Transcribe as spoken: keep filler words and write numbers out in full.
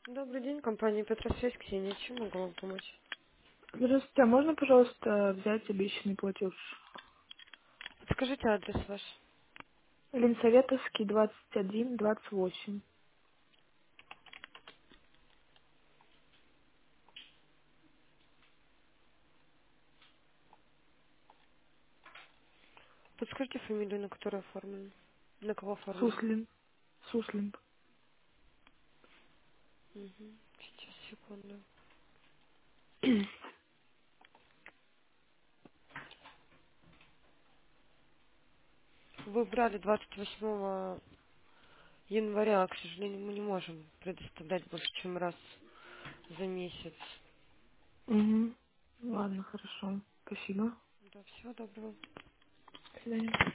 Добрый день, компания Петросвязь, Ксения. Чем могу вам помочь? Здравствуйте, а можно, пожалуйста, взять обещанный платеж? Подскажите адрес ваш. Ленсоветовский, двадцать один, двадцать восемь. Подскажите фамилию, на которую оформлен. На кого оформлен? Суслин. Суслин. Угу. Сейчас, секунду. Вы брали двадцать восьмого января, а, к сожалению, мы не можем предоставлять больше, чем раз за месяц. Угу. Ладно, хорошо. Спасибо. Да, всего доброго. До свидания.